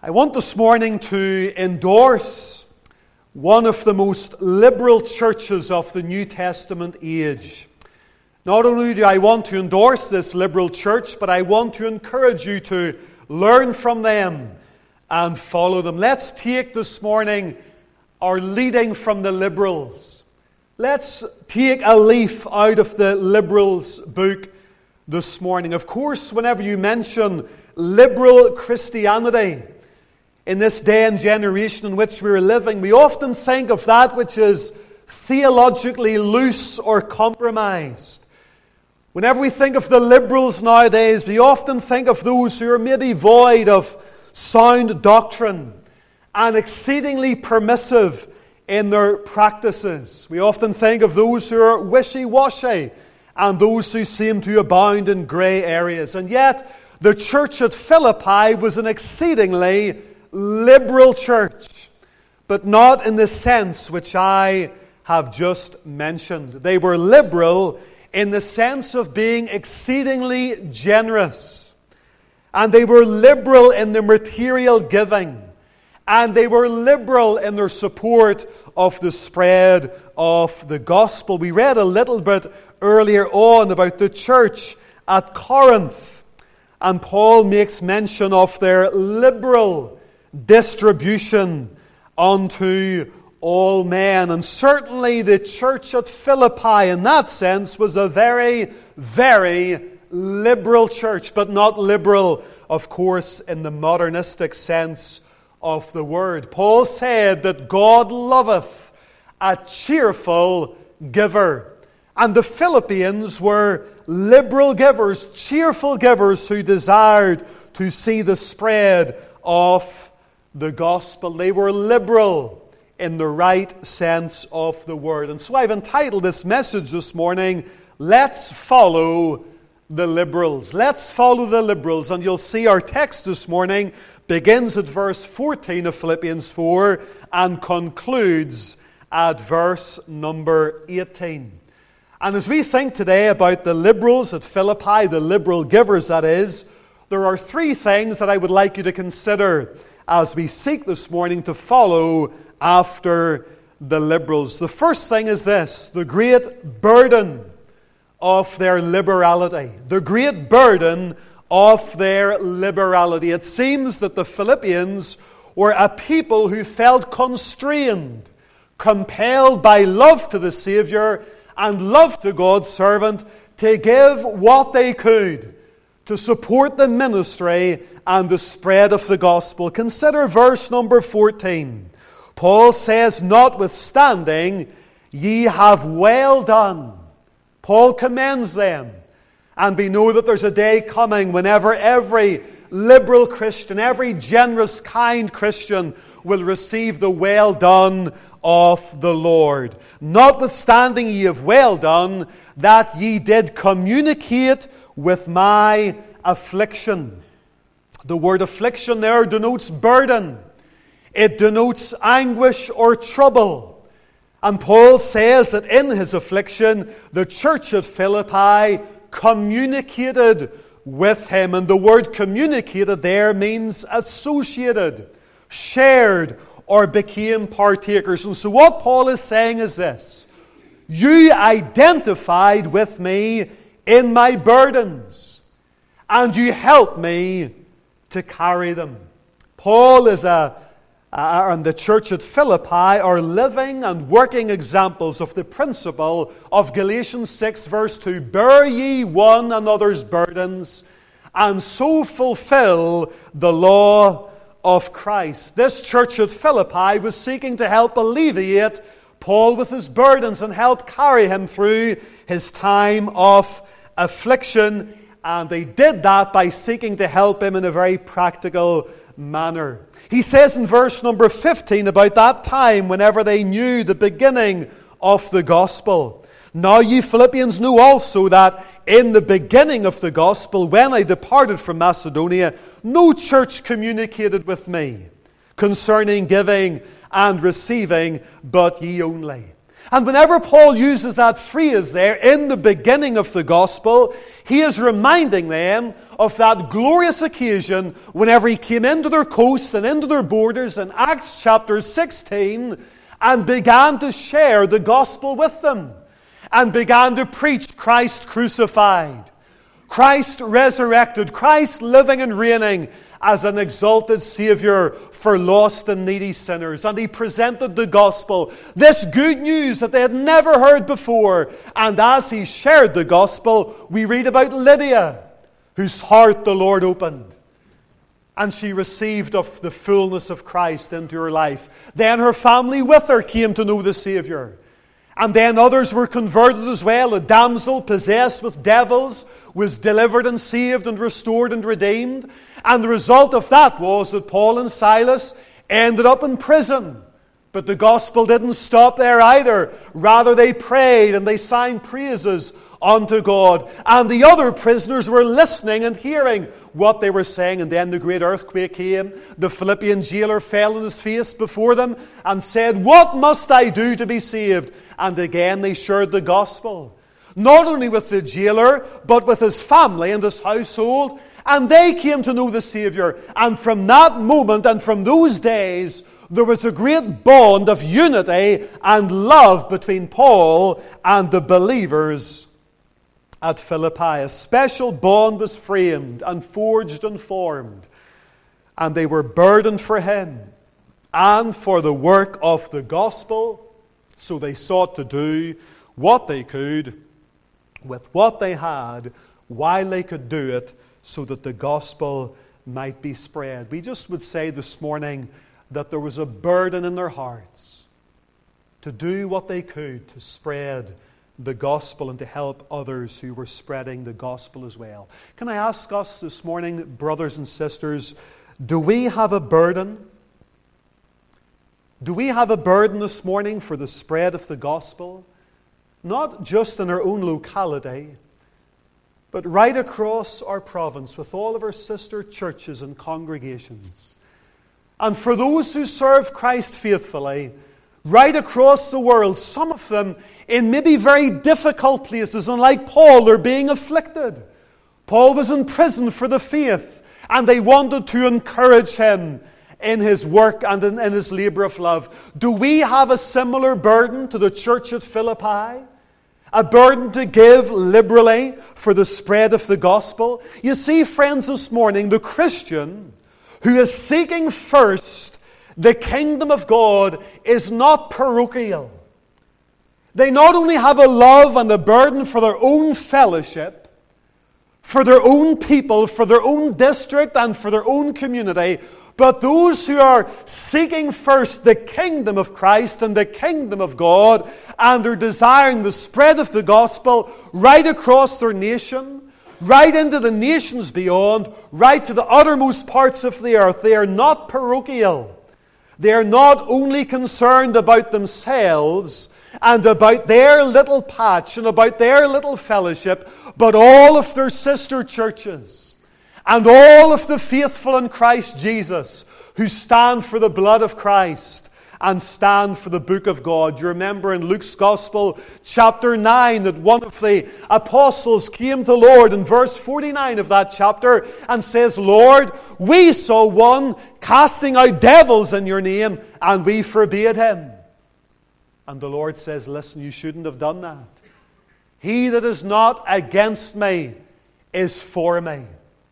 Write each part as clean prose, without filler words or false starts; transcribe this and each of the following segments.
I want this morning to endorse one of the most liberal churches of the New Testament age. Not only do I want to endorse this liberal church, but I want to encourage you to learn from them and follow them. Let's take this morning our leading from the liberals. Let's take a leaf out of the liberals' book this morning. Of course, whenever you mention liberal Christianity, in this day and generation in which we're living, we often think of that which is theologically loose or compromised. Whenever we think of the liberals nowadays, we often think of those who are maybe void of sound doctrine and exceedingly permissive in their practices. We often think of those who are wishy-washy and those who seem to abound in grey areas. And yet, the church at Philippi was an exceedingly liberal church, but not in the sense which I have just mentioned. They were liberal in the sense of being exceedingly generous. And they were liberal in their material giving. And they were liberal in their support of the spread of the gospel. We read a little bit earlier on about the church at Corinth. And Paul makes mention of their liberal distribution unto all men. And certainly the church at Philippi in that sense was a very, very liberal church, but not liberal, of course, in the modernistic sense of the word. Paul said that God loveth a cheerful giver. And the Philippians were liberal givers, cheerful givers who desired to see the spread of the gospel. They were liberal in the right sense of the word. And so I've entitled this message this morning, Let's Follow the Liberals. Let's follow the liberals. And you'll see our text this morning begins at verse 14 of Philippians 4 and concludes at verse number 18. And as we think today about the liberals at Philippi, the liberal givers that is, there are three things that I would like you to consider as we seek this morning to follow after the liberals. The first thing is this: the great burden of their liberality. The great burden of their liberality. It seems that the Philippians were a people who felt constrained, compelled by love to the Savior and love to God's servant to give what they could to support the ministry and the spread of the gospel. Consider verse number 14. Paul says, notwithstanding, ye have well done. Paul commends them. And we know that there's a day coming whenever every liberal Christian, every generous, kind Christian will receive the well done of the Lord. Notwithstanding ye have well done, that ye did communicate with my affliction. The word affliction there denotes burden. It denotes anguish or trouble. And Paul says that in his affliction, the church at Philippi communicated with him. And the word communicated there means associated, shared, or became partakers. And so what Paul is saying is this: you identified with me in my burdens, and you helped me to carry them. Paul and the church at Philippi are living and working examples of the principle of Galatians 6 verse 2. Bear ye one another's burdens, and so fulfill the law of Christ. This church at Philippi was seeking to help alleviate Paul with his burdens and help carry him through his time of affliction. And they did that by seeking to help him in a very practical manner. He says in verse number 15 about that time whenever they knew the beginning of the gospel. Now ye Philippians know also that in the beginning of the gospel, when I departed from Macedonia, no church communicated with me concerning giving and receiving, but ye only. And whenever Paul uses that phrase there, in the beginning of the gospel, he is reminding them of that glorious occasion whenever he came into their coasts and into their borders in Acts chapter 16 and began to share the gospel with them and began to preach Christ crucified, Christ resurrected, Christ living and reigning as an exalted Savior for lost and needy sinners. And he presented the gospel, this good news that they had never heard before. And as he shared the gospel, we read about Lydia, whose heart the Lord opened. And she received of the fullness of Christ into her life. Then her family with her came to know the Savior. And then others were converted as well. A damsel possessed with devils was delivered and saved and restored and redeemed. And the result of that was that Paul and Silas ended up in prison. But the gospel didn't stop there either. Rather, they prayed and they sang praises unto God. And the other prisoners were listening and hearing what they were saying. And then the great earthquake came. The Philippian jailer fell on his face before them and said, "What must I do to be saved?" And again they shared the gospel. Not only with the jailer, but with his family and his household. And they came to know the Savior. And from that moment and from those days, there was a great bond of unity and love between Paul and the believers at Philippi. A special bond was framed and forged and formed. And they were burdened for him and for the work of the gospel. So they sought to do what they could with what they had while they could do it, so that the gospel might be spread. We just would say this morning that there was a burden in their hearts to do what they could to spread the gospel and to help others who were spreading the gospel as well. Can I ask us this morning, brothers and sisters, do we have a burden? Do we have a burden this morning for the spread of the gospel? Not just in our own locality, but right across our province with all of our sister churches and congregations. And for those who serve Christ faithfully, right across the world, some of them in maybe very difficult places, and like Paul, they're being afflicted. Paul was in prison for the faith, and they wanted to encourage him in his work and in his labor of love. Do we have a similar burden to the church at Philippi? A burden to give liberally for the spread of the gospel? You see, friends, this morning, the Christian who is seeking first the kingdom of God is not parochial. They not only have a love and a burden for their own fellowship, for their own people, for their own district, and for their own community, but those who are seeking first the kingdom of Christ and the kingdom of God, and are desiring the spread of the gospel right across their nation, right into the nations beyond, right to the uttermost parts of the earth. They are not parochial. They are not only concerned about themselves and about their little patch and about their little fellowship, but all of their sister churches and all of the faithful in Christ Jesus who stand for the blood of Christ and stand for the book of God. You remember in Luke's Gospel, chapter 9, that one of the apostles came to the Lord in verse 49 of that chapter and says, "Lord, we saw one casting out devils in your name, and we forbade him." And the Lord says, "Listen, you shouldn't have done that. He that is not against me is for me."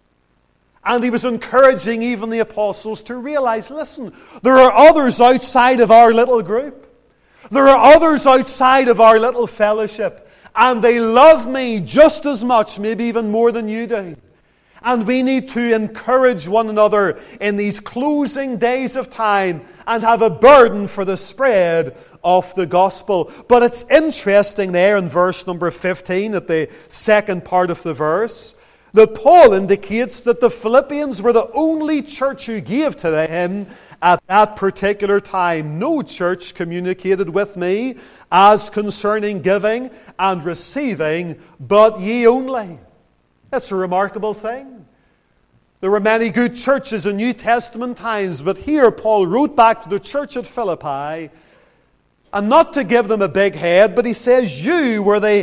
And he was encouraging even the apostles to realize, listen, there are others outside of our little group. There are others outside of our little fellowship. And they love me just as much, maybe even more than you do. And we need to encourage one another in these closing days of time and have a burden for the spread of the gospel. But it's interesting there in verse number 15, at the second part of the verse, that Paul indicates that the Philippians were the only church who gave to him at that particular time. No church communicated with me as concerning giving and receiving, but ye only. That's a remarkable thing. There were many good churches in New Testament times, but here Paul wrote back to the church at Philippi, and not to give them a big head, but he says, you were the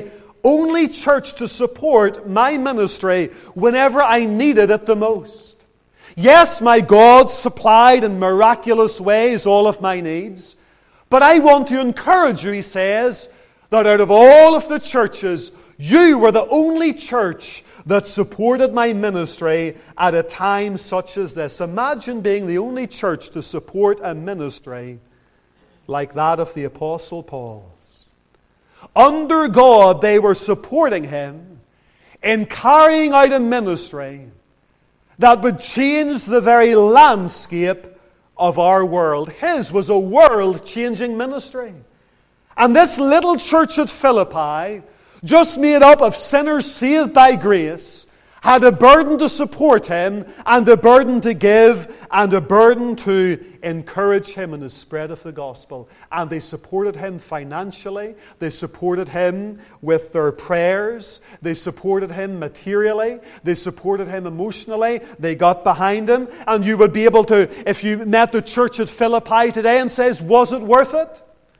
only church to support my ministry whenever I needed it the most. Yes, my God supplied in miraculous ways all of my needs, but I want to encourage you, he says, that out of all of the churches, you were the only church that supported my ministry at a time such as this. Imagine being the only church to support a ministry like that of the Apostle Paul's. Under God, they were supporting him in carrying out a ministry that would change the very landscape of our world. His was a world-changing ministry. And this little church at Philippi, just made up of sinners saved by grace, had a burden to support him, and a burden to give, and a burden to encourage him in the spread of the gospel. And they supported him financially. They supported him with their prayers. They supported him materially. They supported him emotionally. They got behind him. And you would be able to, if you met the church at Philippi today and says, was it worth it?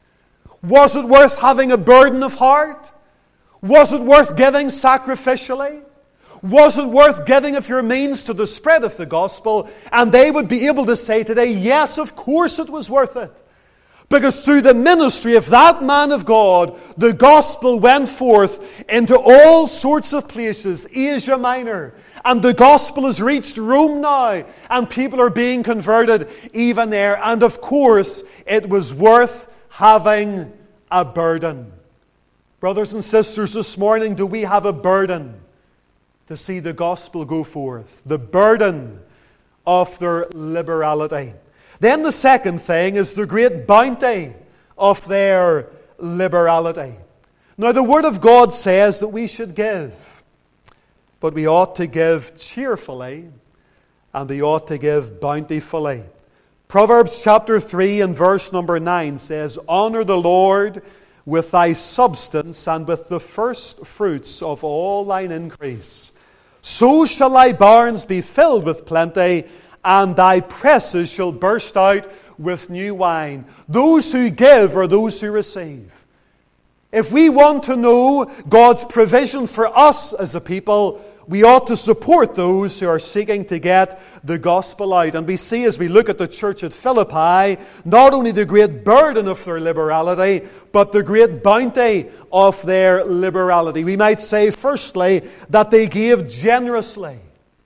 Was it worth having a burden of heart? Was it worth giving sacrificially? Was it worth giving of your means to the spread of the gospel? And they would be able to say today, yes, of course it was worth it. Because through the ministry of that man of God, the gospel went forth into all sorts of places, Asia Minor. And the gospel has reached Rome now. And people are being converted even there. And of course, it was worth having a burden. Brothers and sisters, this morning, do we have a burden to see the gospel go forth? The burden of their liberality. Then the second thing is the great bounty of their liberality. Now the Word of God says that we should give, but we ought to give cheerfully, and we ought to give bountifully. Proverbs chapter 3 and verse number 9 says, "Honor the Lord with thy substance and with the first fruits of all thine increase. So shall thy barns be filled with plenty, and thy presses shall burst out with new wine." Those who give are those who receive. If we want to know God's provision for us as a people, we ought to support those who are seeking to get the gospel out. And we see as we look at the church at Philippi, not only the great burden of their liberality, but the great bounty of their liberality. We might say, firstly, that they gave generously.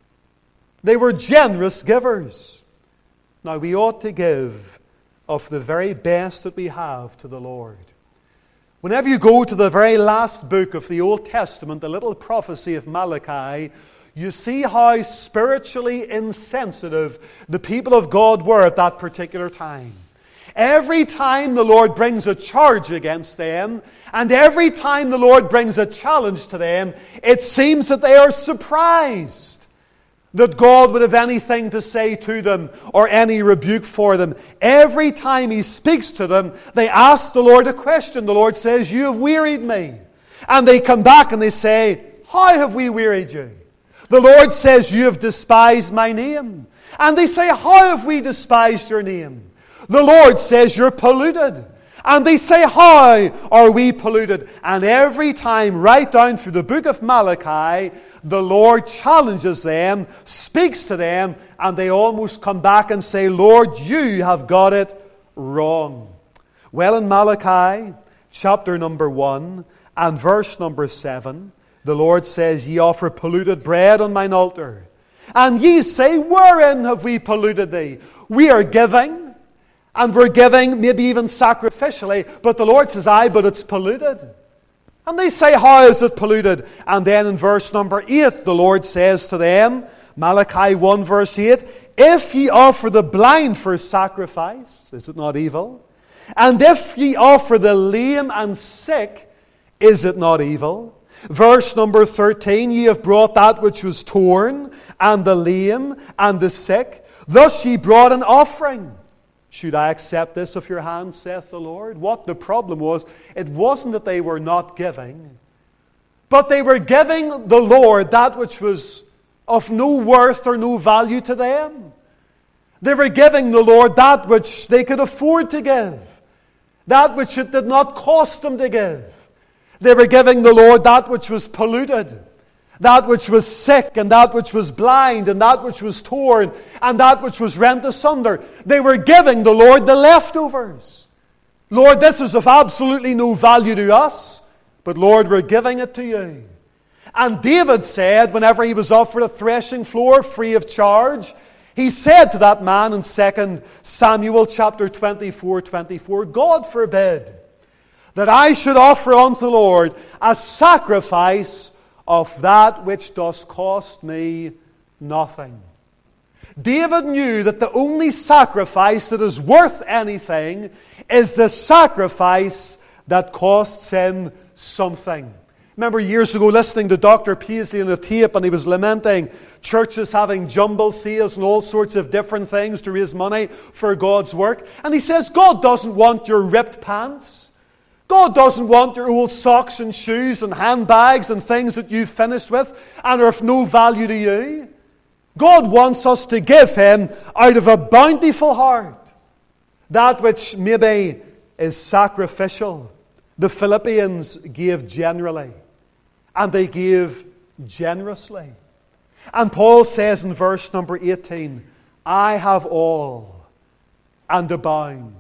They were generous givers. Now, we ought to give of the very best that we have to the Lord. Whenever you go to the very last book of the Old Testament, the little prophecy of Malachi, you see how spiritually insensitive the people of God were at that particular time. Every time the Lord brings a charge against them, and every time the Lord brings a challenge to them, it seems that they are surprised that God would have anything to say to them or any rebuke for them. Every time He speaks to them, they ask the Lord a question. The Lord says, "You have wearied me." And they come back and they say, "How have we wearied you?" The Lord says, "You have despised my name." And they say, "How have we despised your name?" The Lord says, "You're polluted." And they say, "How are we polluted?" And every time, right down through the book of Malachi, the Lord challenges them, speaks to them, and they almost come back and say, "Lord, you have got it wrong." Well, in Malachi, chapter number 1 and verse number 7, the Lord says, "Ye offer polluted bread on mine altar. And ye say, Wherein have we polluted thee?" We are giving, and we're giving maybe even sacrificially, but the Lord says, "Aye, but it's polluted." And they say, "How is it polluted?" And then in verse number 8, the Lord says to them, Malachi 1 verse 8, "If ye offer the blind for sacrifice, is it not evil? And if ye offer the lame and sick, is it not evil?" Verse number 13, "Ye have brought that which was torn, and the lame, and the sick. Thus ye brought an offering. Should I accept this of your hand, saith the Lord?" What the problem was, it wasn't that they were not giving, but they were giving the Lord that which was of no worth or no value to them. They were giving the Lord that which they could afford to give, that which it did not cost them to give, They were giving the Lord that which was polluted, that which was sick, and that which was blind, and that which was torn, and that which was rent asunder. They were giving the Lord the leftovers. Lord, this is of absolutely no value to us, but Lord, we're giving it to you. And David said, whenever he was offered a threshing floor free of charge, he said to that man in 2 Samuel chapter 24, God forbid that I should offer unto the Lord a sacrifice of that which does cost me nothing. David knew that the only sacrifice that is worth anything is the sacrifice that costs him something. Remember years ago listening to Dr. Paisley on the tape, and he was lamenting churches having jumble sales and all sorts of different things to raise money for God's work. And he says, God doesn't want your ripped pants. God doesn't want your old socks and shoes and handbags and things that you've finished with and are of no value to you. God wants us to give Him out of a bountiful heart that which maybe is sacrificial. The Philippians gave generally, and they gave generously. And Paul says in verse number 18, I have all and abound.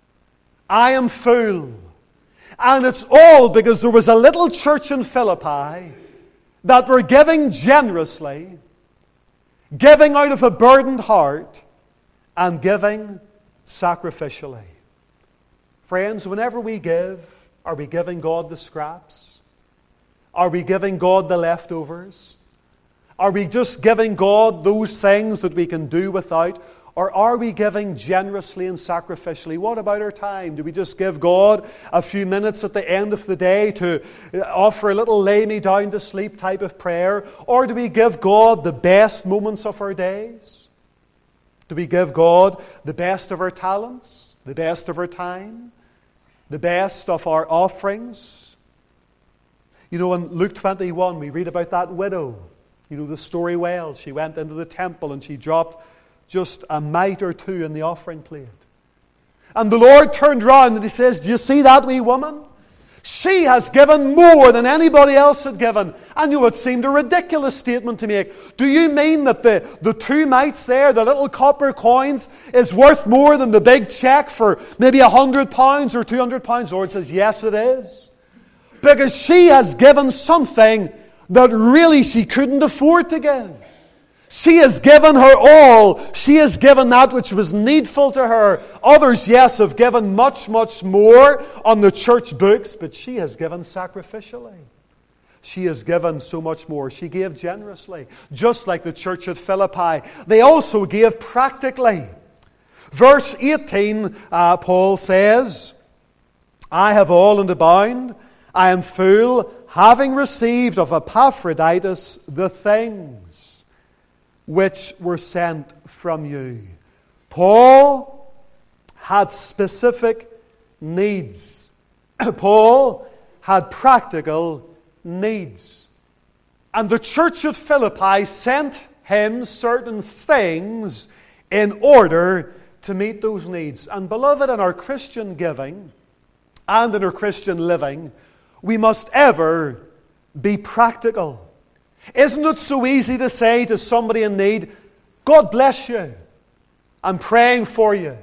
I am full. And it's all because there was a little church in Philippi that were giving generously, giving out of a burdened heart, and giving sacrificially. Friends, whenever we give, are we giving God the scraps? Are we giving God the leftovers? Are we just giving God those things that we can do without? Or are we giving generously and sacrificially? What about our time? Do we just give God a few minutes at the end of the day to offer a little lay me down to sleep type of prayer? Or do we give God the best moments of our days? Do we give God the best of our talents? The best of our time? The best of our offerings? You know, in Luke 21, we read about that widow. You know the story well. She went into the temple and she dropped just a mite or two in the offering plate. And the Lord turned round and He says, do you see that wee woman? She has given more than anybody else had given. And you know, it seemed a ridiculous statement to make. Do you mean that the 2 mites there, the little copper coins, is worth more than the big check for maybe £100 or £200? The Lord says, yes it is. Because she has given something that really she couldn't afford to give. She has given her all. She has given that which was needful to her. Others, yes, have given much, much more on the church books, but she has given sacrificially. She has given so much more. She gave generously, just like the church at Philippi. They also gave practically. Verse 18, Paul says, I have all and abound. I am full, having received of Epaphroditus the things which were sent from you. Paul had specific needs. Paul had practical needs. And the church at Philippi sent him certain things in order to meet those needs. And beloved, in our Christian giving and in our Christian living, we must ever be practical. Isn't it so easy to say to somebody in need, God bless you, I'm praying for you.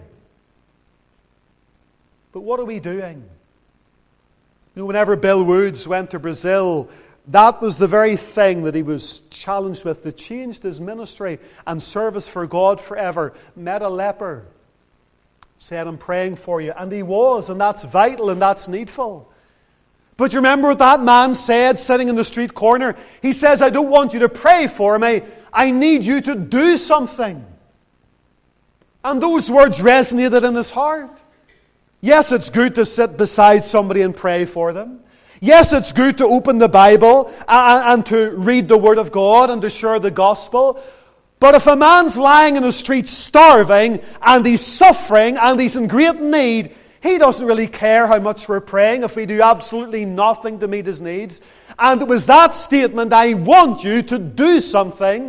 But what are we doing? You know, whenever Bill Woods went to Brazil, that was the very thing that he was challenged with that changed his ministry and service for God forever. Met a leper, said, I'm praying for you. And he was, and that's vital and that's needful. But you remember what that man said sitting in the street corner? He says, I don't want you to pray for me. I need you to do something. And those words resonated in his heart. Yes, it's good to sit beside somebody and pray for them. Yes, it's good to open the Bible and to read the Word of God and to share the gospel. But if a man's lying in the street starving and he's suffering and he's in great need, he doesn't really care how much we're praying if we do absolutely nothing to meet his needs. And it was that statement, I want you to do something,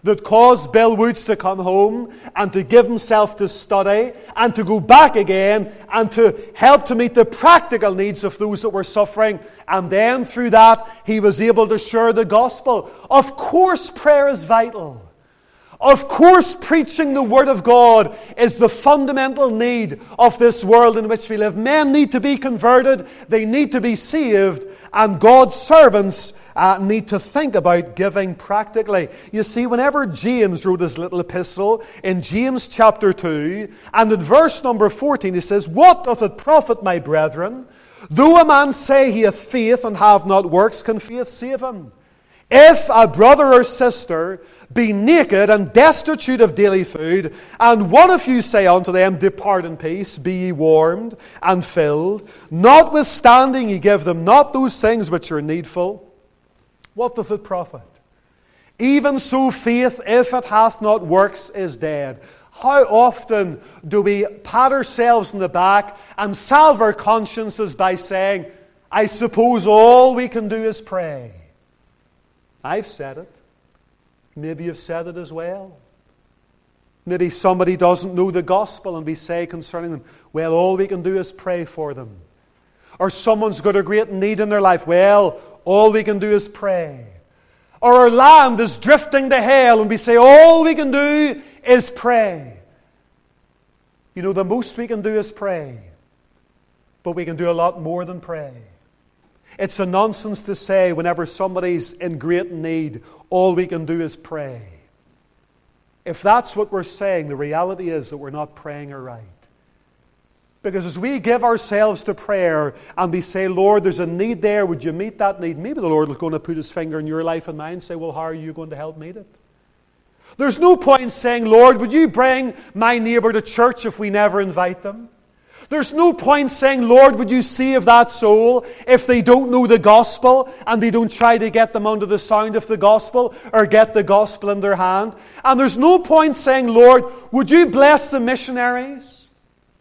that caused Bill Woods to come home and to give himself to study and to go back again and to help to meet the practical needs of those that were suffering. And then through that, he was able to share the gospel. Of course, prayer is vital. Of course, preaching the Word of God is the fundamental need of this world in which we live. Men need to be converted, they need to be saved, and God's servants need to think about giving practically. You see, whenever James wrote his little epistle, in James chapter 2, and in verse number 14, he says, "What doth it profit, my brethren, though a man say he hath faith and have not works, can faith save him? If a brother or sister be naked and destitute of daily food, and one of you say unto them, Depart in peace, be ye warmed and filled, notwithstanding ye give them not those things which are needful, what doth it profit? Even so faith, if it hath not works, is dead." How often do we pat ourselves in the back and salve our consciences by saying, "I suppose all we can do is pray"? I've said it. Maybe you've said it as well. Maybe somebody doesn't know the gospel and we say concerning them, "Well, all we can do is pray for them." Or someone's got a great need in their life. "Well, all we can do is pray." Or our land is drifting to hell and we say, "All we can do is pray." You know, the most we can do is pray. But we can do a lot more than pray. It's a nonsense to say whenever somebody's in great need, all we can do is pray. If that's what we're saying, the reality is that we're not praying aright. Because as we give ourselves to prayer and we say, "Lord, there's a need there, would you meet that need?" Maybe the Lord is going to put His finger in your life and mine and say, "Well, how are you going to help meet it?" There's no point saying, "Lord, would you bring my neighbour to church," if we never invite them. There's no point saying, "Lord, would you save that soul," if they don't know the gospel and we don't try to get them under the sound of the gospel or get the gospel in their hand. And there's no point saying, "Lord, would you bless the missionaries,"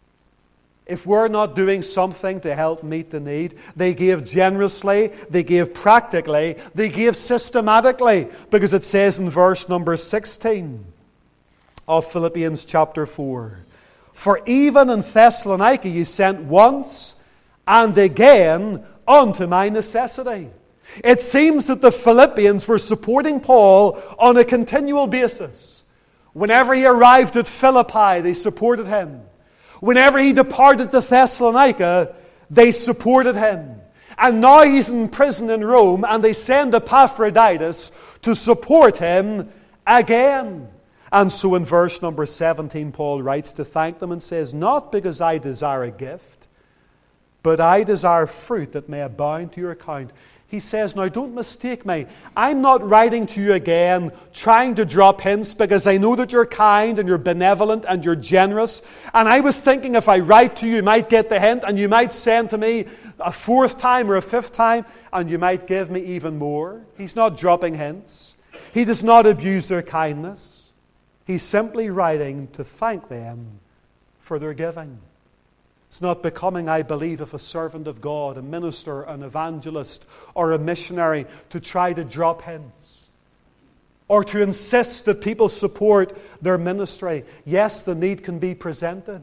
if we're not doing something to help meet the need. They gave generously, they gave practically, they gave systematically, because it says in verse number 16 of Philippians chapter 4, "For even in Thessalonica ye sent once and again unto my necessity." It seems that the Philippians were supporting Paul on a continual basis. Whenever he arrived at Philippi, they supported him. Whenever he departed to Thessalonica, they supported him. And now he's in prison in Rome, and they send Epaphroditus to support him again. And so in verse number 17, Paul writes to thank them and says, "Not because I desire a gift, but I desire fruit that may abound to your account." He says, now don't mistake me. I'm not writing to you again, trying to drop hints, because I know that you're kind and you're benevolent and you're generous. And I was thinking if I write to you, you might get the hint and you might send to me a fourth time or a fifth time and you might give me even more. He's not dropping hints. He does not abuse their kindness. He's simply writing to thank them for their giving. It's not becoming, I believe, of a servant of God, a minister, an evangelist, or a missionary to try to drop hints or to insist that people support their ministry. Yes, the need can be presented,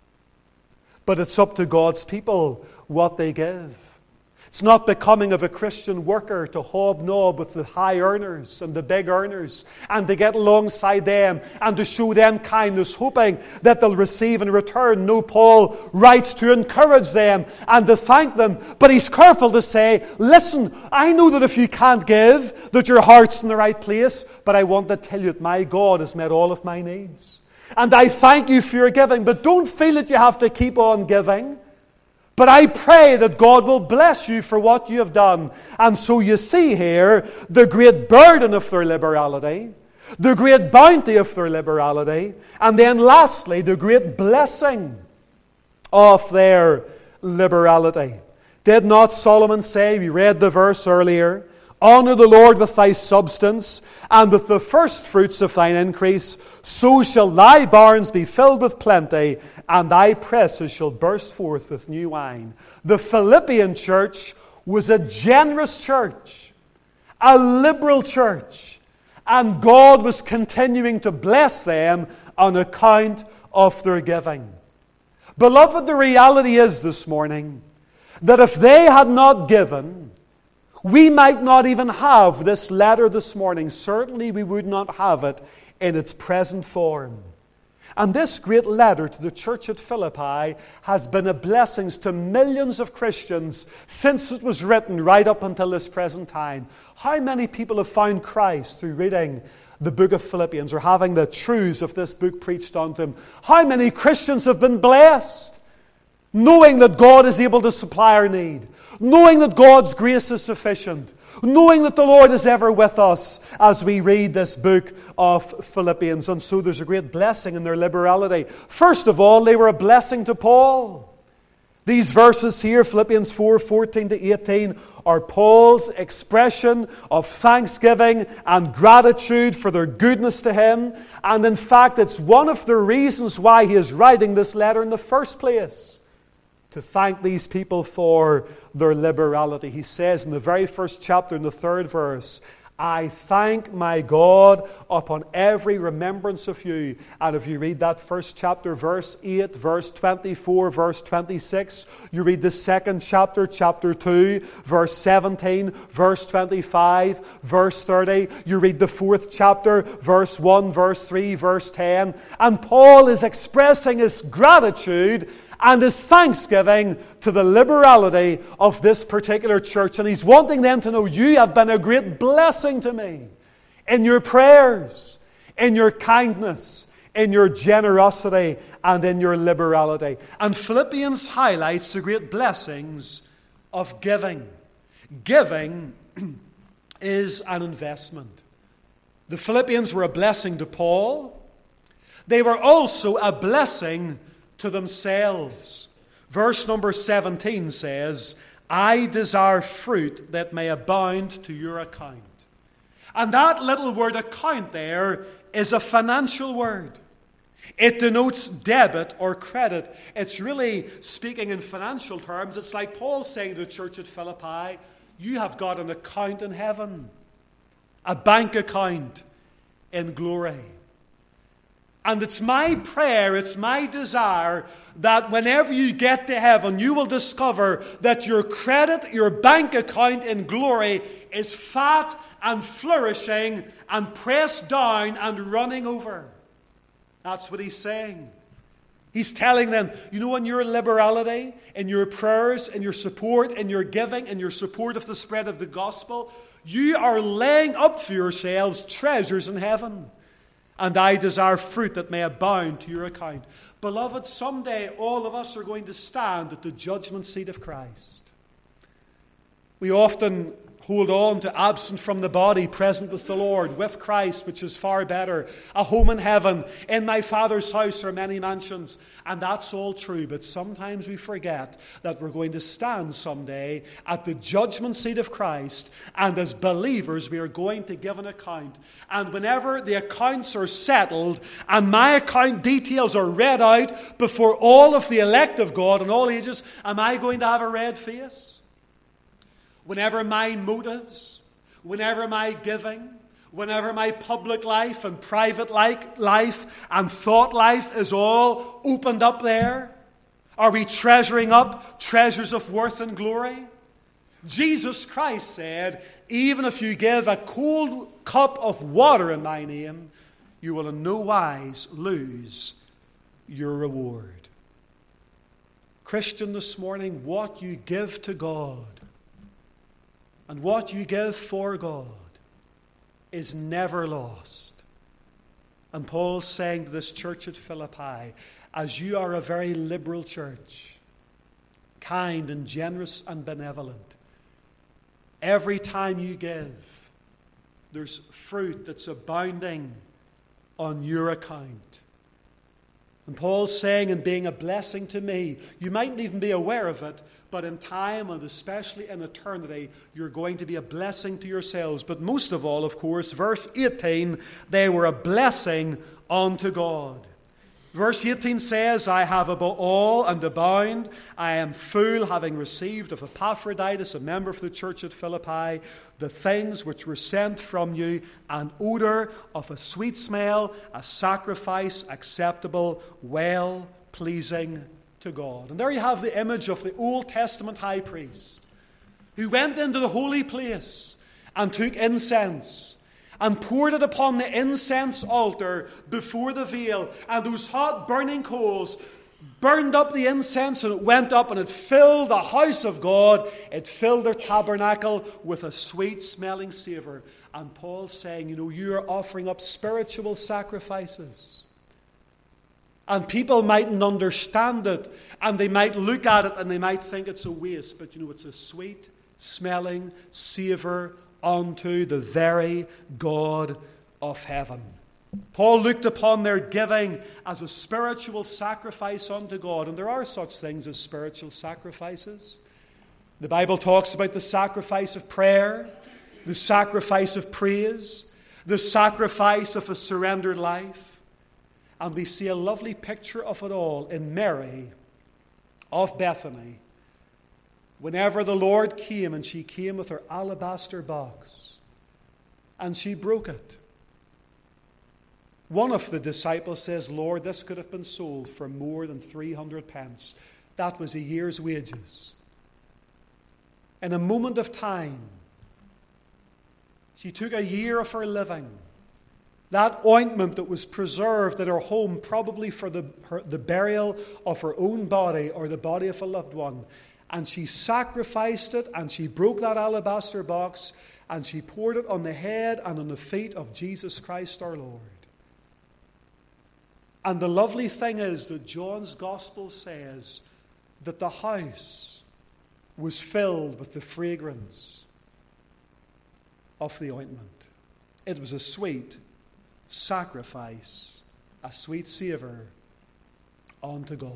but it's up to God's people what they give. It's not becoming of a Christian worker to hobnob with the high earners and the big earners and to get alongside them and to show them kindness, hoping that they'll receive in return. No, Paul writes to encourage them and to thank them, but he's careful to say, listen, I know that if you can't give, that your heart's in the right place, but I want to tell you that my God has met all of my needs. And I thank you for your giving, but don't feel that you have to keep on giving. But I pray that God will bless you for what you have done. And so you see here the great burden of their liberality, the great bounty of their liberality, and then lastly, the great blessing of their liberality. Did not Solomon say, we read the verse earlier, honor the Lord with thy substance, and with the first fruits of thine increase, so shall thy barns be filled with plenty, and thy presses shall burst forth with new wine. The Philippian church was a generous church, a liberal church, and God was continuing to bless them on account of their giving. Beloved, the reality is this morning that if they had not given, we might not even have this letter this morning. Certainly we would not have it in its present form. And this great letter to the church at Philippi has been a blessing to millions of Christians since it was written right up until this present time. How many people have found Christ through reading the book of Philippians or having the truths of this book preached unto them? How many Christians have been blessed knowing that God is able to supply our need, knowing that God's grace is sufficient, knowing that the Lord is ever with us as we read this book of Philippians. And so there's a great blessing in their liberality. First of all, they were a blessing to Paul. These verses here, Philippians 4:14 to 18, are Paul's expression of thanksgiving and gratitude for their goodness to him. And in fact, it's one of the reasons why he is writing this letter in the first place, to thank these people for their liberality. He says in the very first chapter, in the 3rd verse, I thank my God upon every remembrance of you. And if you read that first chapter, verse 8, verse 24, verse 26, you read the second chapter, chapter 2, verse 17, verse 25, verse 30, you read the 4th chapter, verse 1, verse 3, verse 10, and Paul is expressing his gratitude and his thanksgiving to the liberality of this particular church. And he's wanting them to know, you have been a great blessing to me in your prayers, in your kindness, in your generosity, and in your liberality. And Philippians highlights the great blessings of giving. Giving is an investment. The Philippians were a blessing to Paul. They were also a blessing to themselves. Verse number 17 says, I desire fruit that may abound to your account. And that little word account there is a financial word. It denotes debit or credit. It's really, speaking in financial terms, it's like Paul saying to the church at Philippi, you have got an account in heaven, a bank account in glory. And it's my prayer, it's my desire that whenever you get to heaven, you will discover that your credit, your bank account in glory is fat and flourishing and pressed down and running over. That's what he's saying. He's telling them, you know, in your liberality, in your prayers, in your support, in your giving, in your support of the spread of the gospel, you are laying up for yourselves treasures in heaven. And I desire fruit that may abound to your account. Beloved, someday all of us are going to stand at the judgment seat of Christ. We often hold on to absent from the body, present with the Lord, with Christ, which is far better. A home in heaven. In my Father's house are many mansions. And that's all true. But sometimes we forget that we're going to stand someday at the judgment seat of Christ. And as believers, we are going to give an account. And whenever the accounts are settled and my account details are read out before all of the elect of God in all ages, am I going to have a red face? Whenever my motives, whenever my giving, whenever my public life and private life and thought life is all opened up there, are we treasuring up treasures of worth and glory? Jesus Christ said, even if you give a cold cup of water in my name, you will in no wise lose your reward. Christian, this morning, what you give to God and what you give for God is never lost. And Paul's saying to this church at Philippi, as you are a very liberal church, kind and generous and benevolent, every time you give, there's fruit that's abounding on your account. And Paul's saying, in being a blessing to me, you mightn't even be aware of it, but in time and especially in eternity, you're going to be a blessing to yourselves. But most of all, of course, verse 18, they were a blessing unto God. Verse 18 says, I have above all and abound. I am full, having received of Epaphroditus, a member of the church at Philippi, the things which were sent from you, an odor of a sweet smell, a sacrifice acceptable, well pleasing to God. And there you have the image of the Old Testament high priest who went into the holy place and took incense and poured it upon the incense altar before the veil. And those hot burning coals burned up the incense, and it went up and it filled the house of God. It filled their tabernacle with a sweet smelling savour. And Paul's saying, you are offering up spiritual sacrifices. And people mightn't understand it, and they might look at it and they might think it's a waste. But it's a sweet smelling savour unto the very God of heaven. Paul looked upon their giving as a spiritual sacrifice unto God, and there are such things as spiritual sacrifices. The Bible talks about the sacrifice of prayer, the sacrifice of praise, the sacrifice of a surrendered life, and we see a lovely picture of it all in Mary of Bethany. Whenever the Lord came, and she came with her alabaster box, and she broke it. One of the disciples says, Lord, this could have been sold for more than 300 pence. That was a year's wages. In a moment of time, she took a year of her living. That ointment that was preserved at her home, probably for the burial of her own body or the body of a loved one. And she sacrificed it, and she broke that alabaster box, and she poured it on the head and on the feet of Jesus Christ our Lord. And the lovely thing is that John's Gospel says that the house was filled with the fragrance of the ointment. It was a sweet sacrifice, a sweet savour unto God.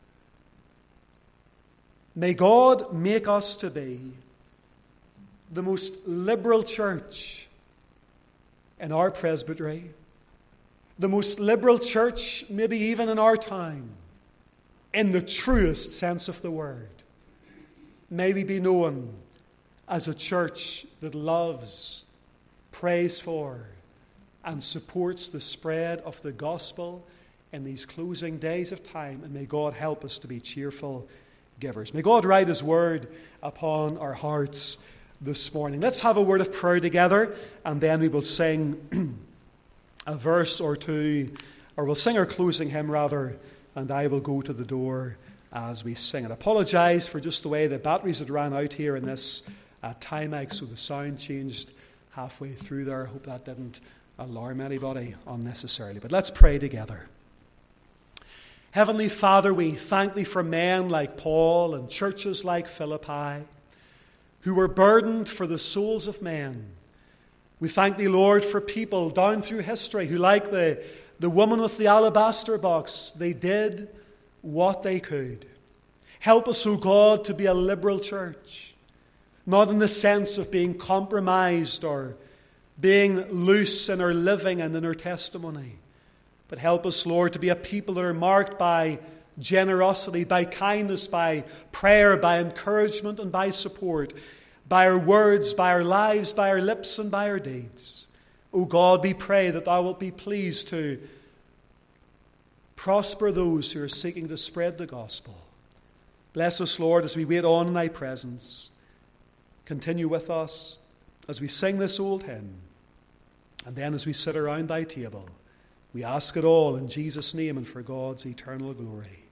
May God make us to be the most liberal church in our presbytery, the most liberal church maybe even in our time, in the truest sense of the word. May we be known as a church that loves, prays for, and supports the spread of the gospel in these closing days of time, and may God help us to be cheerful givers. May God write His word upon our hearts this morning. Let's have a word of prayer together, and then we will sing a verse or two, or we'll sing our closing hymn rather, and I will go to the door as we sing it. I apologise for just the way the batteries had ran out here in this Timex, so the sound changed halfway through there. I hope that didn't alarm anybody unnecessarily. But let's pray together. Heavenly Father, we thank Thee for men like Paul and churches like Philippi who were burdened for the souls of men. We thank Thee, Lord, for people down through history who, like the woman with the alabaster box, they did what they could. Help us, O God, to be a liberal church, not in the sense of being compromised or being loose in our living and in our testimony. But help us, Lord, to be a people that are marked by generosity, by kindness, by prayer, by encouragement, and by support, by our words, by our lives, by our lips, and by our deeds. O God, we pray that Thou wilt be pleased to prosper those who are seeking to spread the gospel. Bless us, Lord, as we wait on in Thy presence. Continue with us as we sing this old hymn, and then as we sit around Thy table. We ask it all in Jesus' name and for God's eternal glory.